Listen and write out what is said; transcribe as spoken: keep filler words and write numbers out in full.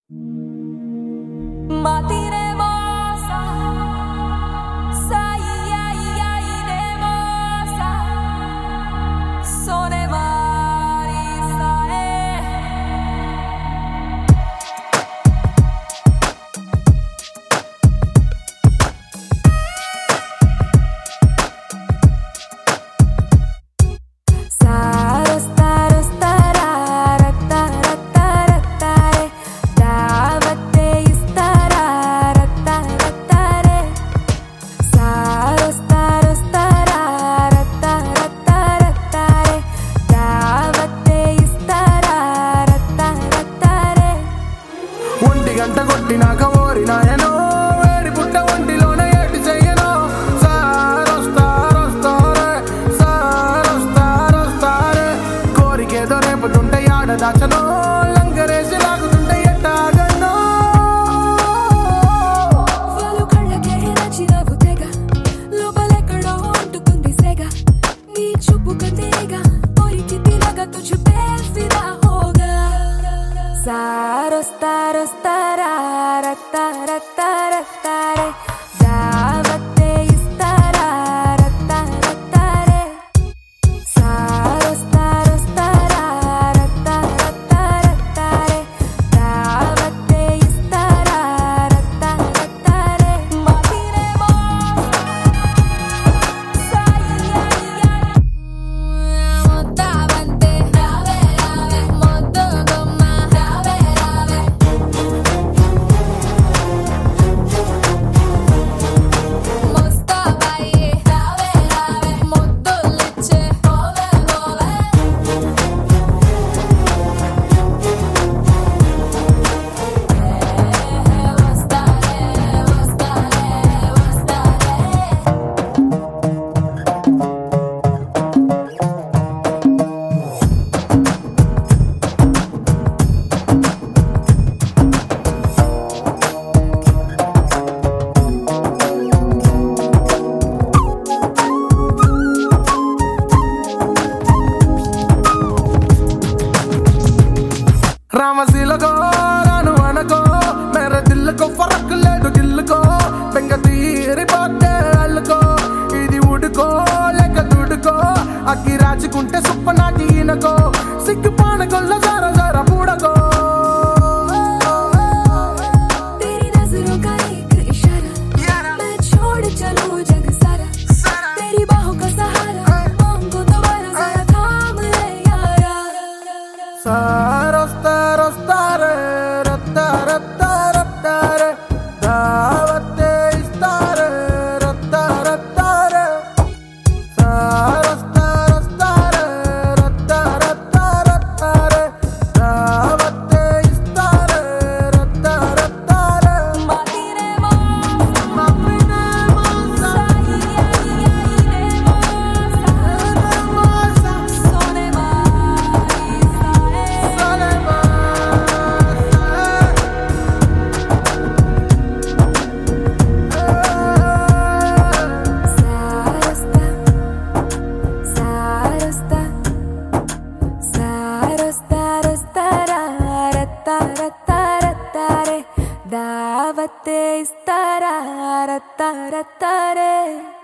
గంట కొట్టినాక ఓరినాయనో వేడి పుట్ట ఒంటిలోన ఏటి చెయ్యనో సారొస్తారొస్తారే సారొస్తారొస్తారే కోరికేదో రేపుతుంటే ఆడ దాచనో లంకరేసి లాగుతుంటే ఎట్టాగనో వాళ్ళు కళ్ళకే నచ్చినవు తెగ లోపలెక్కడో అంటుకుంది సెగ నీ చూపు కందేగా కోరికి తినగా తుझ पे फिदा होगा సారొస్తారొస్తారా రత్తా రత్తా రత్తారే దావతే ఇస్తారా రత్తా రత్తారే సారొస్తారొస్తారా రత్తా రత్తా రత్తారే దావతే ఇస్తారా రత్తా రత్తారే మాటినేమో సాయియయ్య మొత్తావంతే రావే రావే మొద్దు గుమ్మ రావే రావే మోస్తాబాయి రావే రావే మొద్దులిచ్చే పోవే పోవే వస్తారే వస్తారే వస్తారే రామశీల को రాను అనకో मेरे दिल को फर्क లేదు గిల్లుకో బెంగ తీరి పోతే అల్లుకో ఇది ఉడుకో లేక దుడుకో అగ్గి రాజుకుంటే సుప్ప నాటి ఈనకో సిగ్గు పానకొల్ల జర జర పూడకో तेरी नजरों का एक इशारा मैं छोड़ चलूं जग सारा तेरी बाहों का सहारा मांगो दोबारा जरा थाम ले यारा సారొస్తారొస్తారే రత్తా రత్తా రత్తారే దావతే ఇస్తారే రత్తా రత్తారే సారొస్తారొస్తారే రత్తా రత్తా రత్తారే దావతే ఇస్తారే రత్తా రత్తారే మాటినేమో మమ్మినేమో సాయియయ్యనేమో సోనేమా సారొస్తా సారొస్తా సారొస్తారొస్తారా రత్తా రత్తా రత్తారే దావతే ఇస్తారా రత్తా రత్తారే